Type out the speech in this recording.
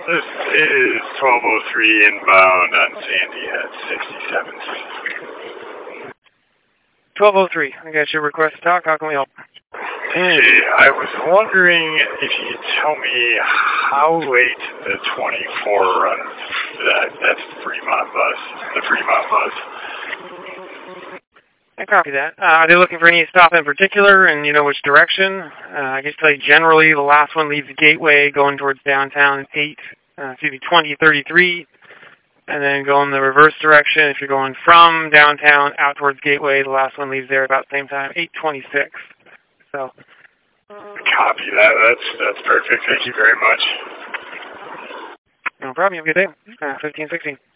This is 1203 inbound on Sandy at 67. 1203. I got your request to talk. How can we help? Hey, I was wondering if you could tell me how late the 24 runs. That's the Fremont bus. I copy that. Are they looking for any stop in particular, and you know which direction? I can tell you generally the last one leaves the Gateway going towards downtown at 20:33, and then go in the reverse direction. If you're going from downtown out towards Gateway, the last one leaves there about the same time, 8:26. So. Copy that. That's perfect. Thank you very much. No problem. You have a good day. 1516.